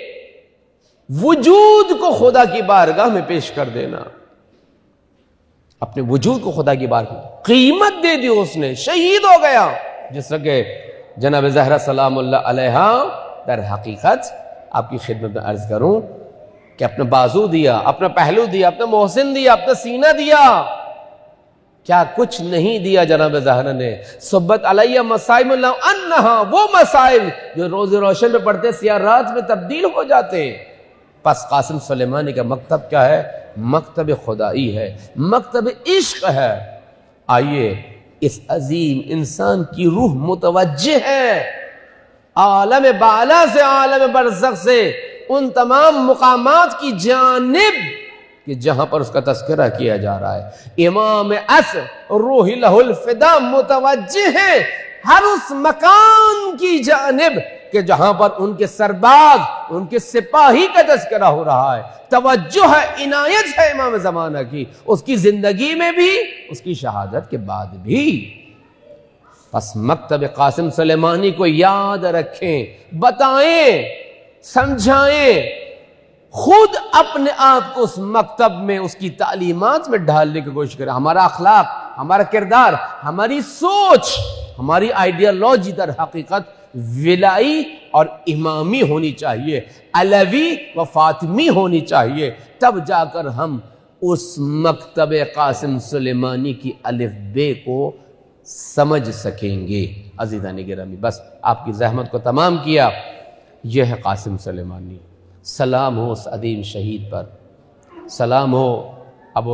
وجود کو خدا کی بارگاہ میں پیش کر دینا، اپنے وجود کو خدا کی بارگاہ میں قیمت دے دی اس نے، شہید ہو گیا۔ جس طرح کہ جناب زہرا سلام اللہ علیہا در حقیقت آپ کی خدمت میں عرض کروں کہ اپنا بازو دیا، اپنا پہلو دیا، اپنا محسن دیا، اپنا سینہ دیا، کیا کچھ نہیں دیا جناب زہرا نے۔ صبت علیہ مصائب اللہ انہا، وہ مصائب جو روز روشن میں پڑھتے سیاہ رات میں تبدیل ہو جاتے ہیں۔ پس قاسم سلیمانی کا مکتب کیا ہے؟ مکتب خدائی ہے، مکتب عشق ہے۔ آئیے اس عظیم انسان کی روح متوجہ ہے عالم بالا سے عالم برزخ سے ان تمام مقامات کی جانب کہ جہاں پر اس کا تذکرہ کیا جا رہا ہے۔ امام عصر روح لہ الفدا متوجہ ہے ہر اس مکان کی جانب کہ جہاں پر ان کے سرباز، ان کے سپاہی کا تذکرہ ہو رہا ہے۔ توجہ ہے، عنایت ہے امام زمانہ کی، اس کی زندگی میں بھی، اس کی شہادت کے بعد بھی۔ پس مکتب قاسم سلیمانی کو یاد رکھیں، بتائیں، سمجھائیں، خود اپنے آپ کو اس مکتب میں، اس کی تعلیمات میں ڈھالنے کی کوشش کریں۔ ہمارا اخلاق، ہمارا کردار، ہماری سوچ، ہماری آئیڈیالوجی در حقیقت ولائی اور امامی ہونی چاہیے، علوی و فاطمی ہونی چاہیے، تب جا کر ہم اس مکتب قاسم سلیمانی کی الف بے کو سمجھ سکیں گے۔ عزیزان گرامی، بس آپ کی زحمت کو تمام کیا۔ یہ ہے قاسم سلیمانی۔ سلام ہو اس عظیم شہید پر، سلام ہو ابو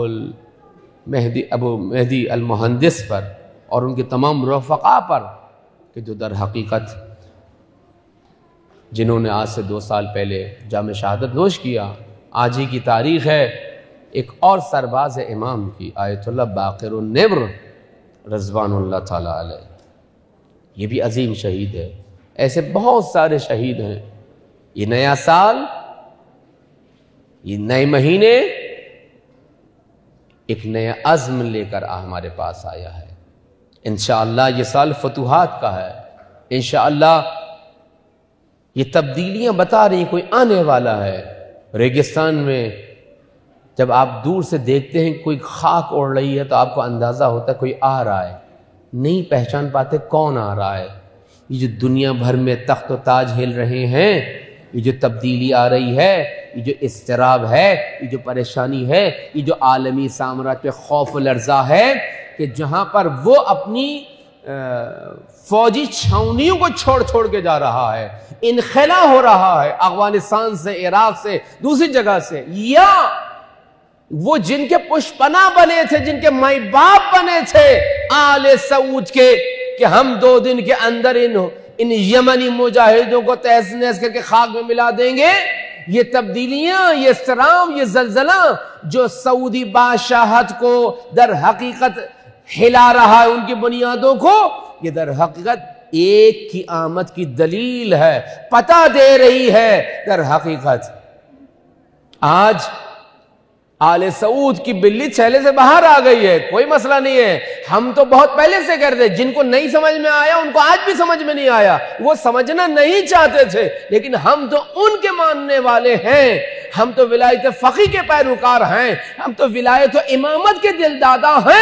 مہدی المہندس پر اور ان کے تمام رفقا پر کہ جو در حقیقت جنہوں نے آج سے 2 سال پہلے جام شہادت نوش کیا۔ آج ہی کی تاریخ ہے ایک اور سرباز امام کی، آیت اللہ باقر النبر رضوان اللہ تعالی علیہ، یہ بھی عظیم شہید ہے۔ ایسے بہت سارے شہید ہیں۔ یہ نیا سال، یہ نئے مہینے ایک نیا عزم لے کر ہمارے پاس آیا ہے۔ انشاءاللہ یہ سال فتوحات کا ہے۔ انشاءاللہ یہ تبدیلیاں بتا رہی ہیں، کوئی آنے والا ہے۔ ریگستان میں جب آپ دور سے دیکھتے ہیں کوئی خاک اڑ رہی ہے تو آپ کو اندازہ ہوتا ہے کوئی آ رہا ہے، نہیں پہچان پاتے کون آ رہا ہے۔ یہ جو دنیا بھر میں تخت و تاج ہل رہے ہیں، یہ جو تبدیلی آ رہی ہے، یہ جو اضطراب ہے، یہ جو پریشانی ہے، یہ جو عالمی سامراج پہ خوف و لرزہ ہے کہ جہاں پر وہ اپنی فوجی چھاؤنیوں کو چھوڑ کے جا رہا ہے، انخلا ہو رہا ہے افغانستان سے، عراق سے، دوسری جگہ سے، یا وہ جن کے پشپنا بنے تھے، جن کے مائی باپ بنے تھے آل سعود کے، کہ ہم 2 دن کے اندر ان یمنی مجاہدوں کو تہس نہس کر کے خاک میں ملا دیں گے۔ یہ تبدیلیاں، یہ اضطراب، یہ زلزلہ جو سعودی بادشاہت کو در حقیقت ہلا رہا ہے، ان کی بنیادوں کو، یہ در حقیقت ایک کی آمد کی دلیل ہے، پتہ دے رہی ہے در حقیقت۔ آج آل سعود کی بلی چھیلے سے باہر آ گئی ہے، کوئی مسئلہ نہیں ہے۔ ہم تو بہت پہلے سے کہہ رہے تھے، جن کو نہیں سمجھ میں آیا ان کو آج بھی سمجھ میں نہیں آیا، وہ سمجھنا نہیں چاہتے تھے، لیکن ہم تو ان کے ماننے والے ہیں، ہم تو ولایت فقیہ کے پیروکار ہیں، ہم تو ولایت و امامت کے دل دادا ہیں۔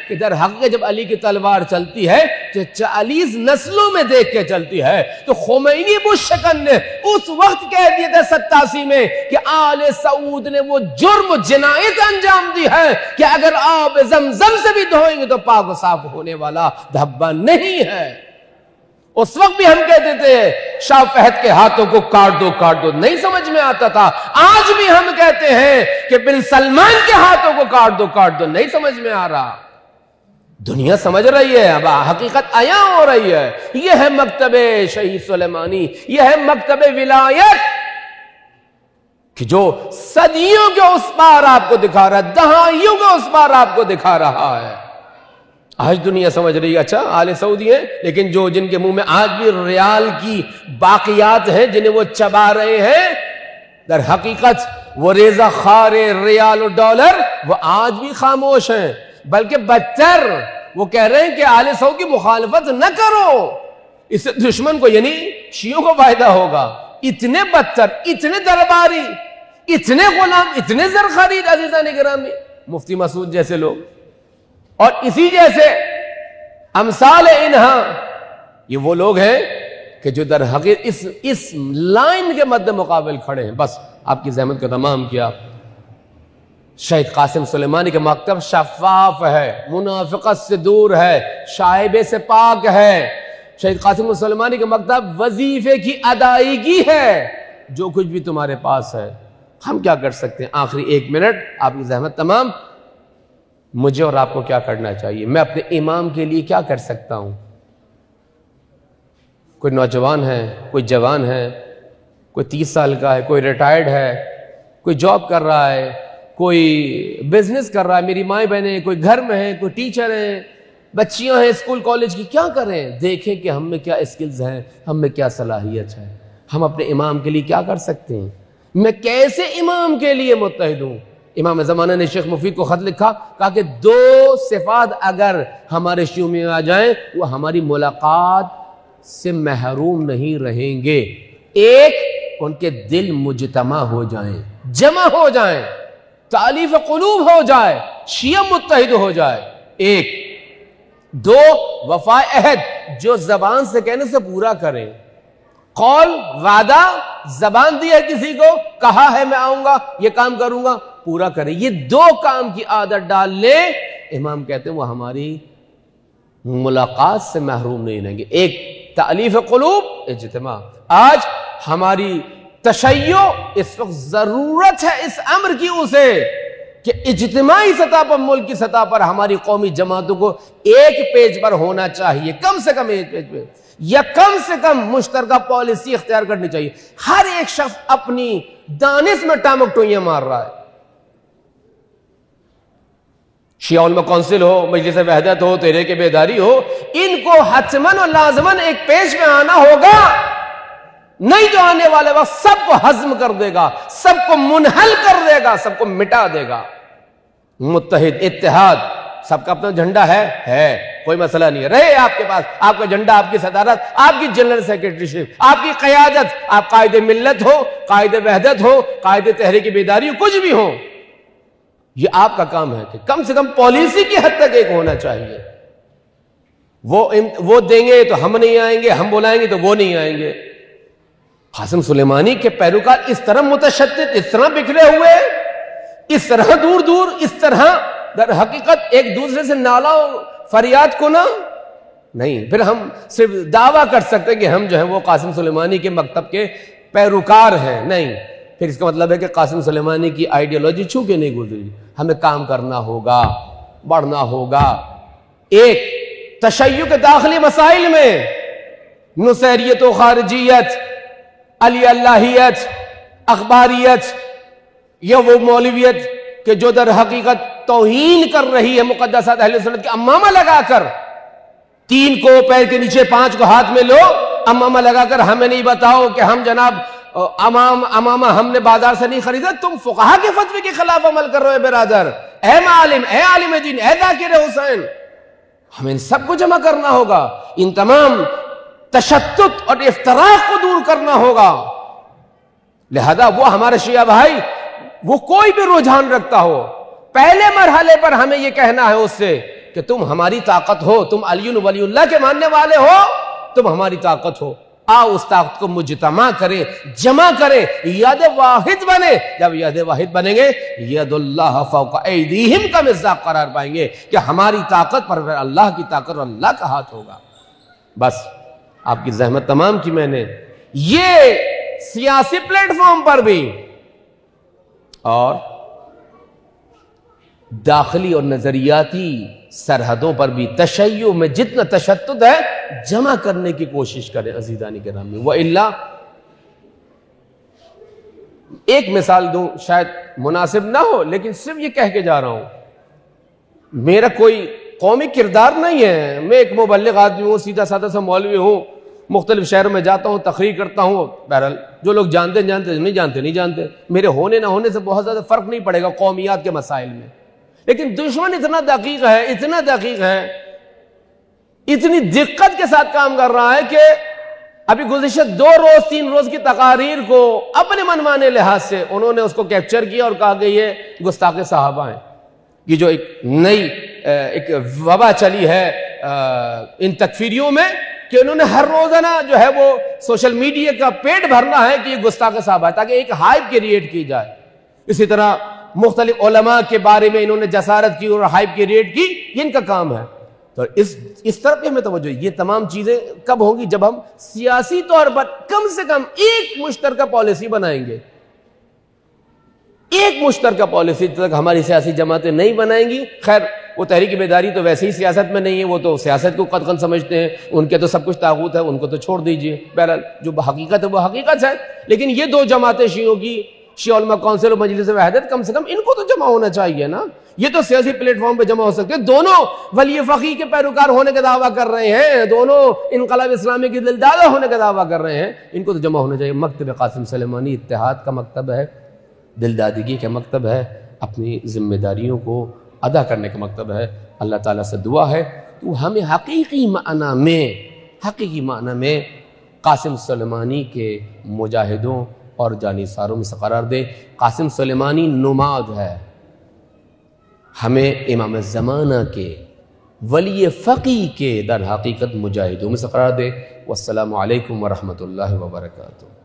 کہ در حقیقت جب علی کی تلوار چلتی ہے تو 40 نسلوں میں دیکھ کے چلتی ہے. تو خمینی مشکن نے اس وقت کہہ دیا تھا 87 میں کہ آل سعود نے وہ جرم جنایت انجام دی ہے کہ اگر آب زمزم سے بھی دھوئیں گے تو پاک و صاف ہونے والا دھبا نہیں ہے. اس وقت بھی ہم کہتے تھے شاہ فہد کے ہاتھوں کو کاٹ دو, نہیں سمجھ میں آتا تھا. آج بھی ہم کہتے ہیں کہ بن سلمان کے ہاتھوں کو کاٹ دو, نہیں سمجھ میں آ رہا. دنیا سمجھ رہی ہے, اب حقیقت عیاں ہو رہی ہے. یہ ہے مکتب شہید سلیمانی, یہ ہے مکتب ولایت کہ جو صدیوں کے اس پار آپ کو دکھا رہا ہے, دہائیوں کے اس پار آپ کو دکھا رہا ہے. آج دنیا سمجھ رہی ہے اچھا آل سعودی ہیں, لیکن جن کے منہ میں آج بھی ریال کی باقیات ہیں جنہیں وہ چبا رہے ہیں, در حقیقت وہ ریزہ خار ریال و ڈالر وہ آج بھی خاموش ہیں. بلکہ بدتر وہ کہہ رہے ہیں کہ آل سعود کی مخالفت نہ کرو, اس سے دشمن کو یعنی شیعوں کو فائدہ ہوگا. اتنے بدتر, اتنے درباری, اتنے غلام, اتنے زر خرید عزیزان گرامی, مفتی مسعود جیسے لوگ اور اسی جیسے امثال انہا, یہ وہ لوگ ہیں کہ جو در حقیقت اس لائن کے مد مقابل کھڑے ہیں. بس آپ کی زحمت کو تمام کیا. شہید قاسم سلیمانی کا مکتب شفاف ہے, منافقت سے دور ہے, شائبے سے پاک ہے. شہید قاسم سلیمانی کا مکتب وظیفے کی ادائیگی ہے. جو کچھ بھی تمہارے پاس ہے, ہم کیا کر سکتے ہیں؟ آخری 1 منٹ, آپ کی زحمت تمام. مجھے اور آپ کو کیا کرنا چاہیے؟ میں اپنے امام کے لیے کیا کر سکتا ہوں؟ کوئی نوجوان ہے, کوئی جوان ہے, کوئی 30 سال کا ہے, کوئی ریٹائرڈ ہے, کوئی جاب کر رہا ہے, کوئی بزنس کر رہا ہے, میری مائیں بہنیں, کوئی گھر میں ہیں, کوئی ٹیچر ہیں, بچیاں ہیں اسکول کالج کی. کیا کریں؟ دیکھیں کہ ہم میں کیا اسکلز ہیں, ہم میں کیا صلاحیت ہے, ہم اپنے امام کے لیے کیا کر سکتے ہیں. میں کیسے امام کے لیے متحد ہوں؟ امام زمانہ نے شیخ مفید کو خط لکھا, کہا کہ 2 صفات اگر ہمارے شیعوں میں آ جائیں وہ ہماری ملاقات سے محروم نہیں رہیں گے. ایک, ان کے دل مجتمع ہو جائیں, جمع ہو جائیں, تالیف قلوب ہو جائے, شیعہ متحد ہو جائے. 1. 2, وفاء عہد, جو زبان سے کہنے سے پورا کریں. قول, وعدہ, زبان دی ہے کسی کو, کہا ہے میں آؤں گا, یہ کام کروں گا, پورا کریں. یہ 2 کام کی عادت ڈال لیں, امام کہتے ہیں وہ ہماری ملاقات سے محروم نہیں رہیں گے. ایک, تالیف قلوب, اجتماع. آج ہماری تشیع اس وقت ضرورت ہے اس امر کی اسے کہ اجتماعی سطح پر, ملک کی سطح پر ہماری قومی جماعتوں کو ایک پیج پر ہونا چاہیے, کم سے کم ایک پیج پہ, یا کم سے کم مشترکہ پالیسی اختیار کرنی چاہیے. ہر ایک شخص اپنی دانش میں ٹامک ٹوئیاں مار رہا ہے. شیعہ علماء کونسل ہو, مجلس وحدت ہو, تحریک بیداری ہو, ان کو حتماً اور لازماً ایک پیج میں آنا ہوگا. نہیں تو آنے والے وقت سب کو ہضم کر دے گا, سب کو منحل کر دے گا, سب کو مٹا دے گا. متحد, اتحاد, سب کا اپنا جھنڈا ہے, کوئی مسئلہ نہیں ہے. رہے آپ کے پاس آپ کا جھنڈا, آپ کی صدارت, آپ کی جنرل سیکریٹری شپ, آپ کی قیادت, آپ قائد ملت ہو, قائد وحدت ہو, قائد تحریک بیداری ہو, کچھ بھی ہو, یہ آپ کا کام ہے کہ کم سے کم پالیسی کی حد تک ایک ہونا چاہیے. وہ دیں گے تو ہم نہیں آئیں گے, ہم بلائیں گے تو وہ نہیں آئیں گے. قاسم سلیمانی کے پیروکار اس طرح متشدد, اس طرح بکھرے ہوئے, اس طرح دور دور, اس طرح در حقیقت ایک دوسرے سے نالا فریاد کو نہ نہیں. پھر ہم صرف دعویٰ کر سکتے کہ ہم جو ہیں وہ قاسم سلیمانی کے مکتب کے پیروکار ہیں, نہیں. پھر اس کا مطلب ہے کہ قاسم سلیمانی کی آئیڈیالوجی چھو کے نہیں گزری. ہمیں کام کرنا ہوگا, بڑھنا ہوگا. ایک, تشیع کے داخلی مسائل میں نصیریت و خارجیت, علی اللہیت, اخباریت, یا وہ مولویت کہ جو در حقیقت توہین کر رہی ہے مقدسات اہل سنت کی, امامہ لگا کر 3 کو پیر کے نیچے 5 کو ہاتھ میں لو, امامہ لگا کر ہمیں نہیں بتاؤ کہ ہم جناب امامہ ہم نے بازار سے نہیں خریدا. تم فقہا کے فتوے کے خلاف عمل کر رہے ہو برادر. اے معلم, اے عالم دین, اے ذاکر حسین, ہمیں ان سب کو جمع کرنا ہوگا. ان تمام تشتت اور افتراق کو دور کرنا ہوگا. لہذا وہ ہمارے شیعہ بھائی, وہ کوئی بھی رجحان رکھتا ہو, پہلے مرحلے پر ہمیں یہ کہنا ہے اس سے کہ تم ہماری طاقت ہو، تم علی ولی اللہ کے ماننے والے ہو، تم ہماری طاقت ہو، آؤ اس طاقت کو مجتمع کریں، جمع کریں، ید واحد بنے۔ جب ید واحد بنیں گے ید اللہ فوق ایدیہم کا مصداق قرار پائیں گے کہ ہماری طاقت پر اللہ کی طاقت اور اللہ کا ہاتھ ہوگا۔ بس آپ کی زحمت تمام کی میں نے، یہ سیاسی پلیٹ فارم پر بھی اور داخلی اور نظریاتی سرحدوں پر بھی تشیع میں جتنا تشدد ہے جمع کرنے کی کوشش کریں عزیزانی کرام۔ وَإِلَّا ایک مثال دوں، شاید مناسب نہ ہو لیکن صرف یہ کہہ کے جا رہا ہوں، میرا کوئی قومی کردار نہیں ہے، میں ایک مبلغ آدمی ہوں، سیدھا سادہ سا مولوی ہوں، مختلف شہروں میں جاتا ہوں، تقریر کرتا ہوں، بہرحال جو لوگ جانتے ہیں جانتے، نہیں جانتے، میرے ہونے نہ ہونے سے بہت زیادہ فرق نہیں پڑے گا قومیات کے مسائل میں، لیکن دشمن اتنا دقیق ہے، اتنا دقیق ہے، اتنی دقت کے ساتھ کام کر رہا ہے کہ ابھی گزشتہ 2 روز 3 روز کی تقاریر کو اپنے منمانے لحاظ سے انہوں نے اس کو کیپچر کیا اور کہا کہ یہ گستاخ صحابہ ہیں، یہ جو ایک نئی ایک وبا چلی ہے ان تکفیریوں میں کہ انہوں نے ہر روزانہ جو ہے وہ سوشل میڈیا کا پیٹ بھرنا ہے کہ یہ گستاخ صحابہ ہے تاکہ ایک ہائپ کریٹ کی جائے۔ اسی طرح مختلف علماء کے بارے میں انہوں نے جسارت کی اور ہائپ کریٹ کی، یہ ان کا کام ہے۔ تو اس طرف پہ ہمیں توجہ، یہ تمام چیزیں کب ہوں گی؟ جب ہم سیاسی طور پر کم سے کم ایک مشترکہ پالیسی بنائیں گے۔ ایک مشترکہ پالیسی تک ہماری سیاسی جماعتیں نہیں بنائیں گی، خیر وہ تحریک بیداری تو ویسے ہی سیاست میں نہیں ہے، وہ تو سیاست کو قطعاً سمجھتے ہیں، ان کے تو سب کچھ طاغوت ہے، ان کو تو چھوڑ دیجئے، بہرحال جو حقیقت ہے وہ حقیقت ہے، لیکن یہ 2 جماعتیں شیعوں کی، شیعہ علماء کونسل اور مجلس وحدت، کم سے کم ان کو تو جمع ہونا چاہیے نا، یہ تو سیاسی پلیٹ فارم پہ جمع ہو سکتے ہیں، دونوں ولی فقیہ کے پیروکار ہونے کا دعویٰ کر رہے ہیں، دونوں انقلاب اسلامی کے دلدادہ ہونے کا دعویٰ کر رہے ہیں، ان کو تو جمع ہونا چاہیے۔ مکتب قاسم سلیمانی اتحاد کا مکتب ہے، دلدادگی کا مکتب ہے، اپنی ذمہ داریوں کو ادا کرنے کا مکتب ہے۔ اللہ تعالیٰ سے دعا ہے تو ہمیں حقیقی معنی میں قاسم سلیمانی کے مجاہدوں اور جانثاروں میں سے قرار دے۔ قاسم سلیمانی نماد ہے، ہمیں امام زمانہ کے ولی فقی کے در حقیقت مجاہدوں میں سے قرار دے۔ والسلام علیکم ورحمۃ اللہ وبرکاتہ۔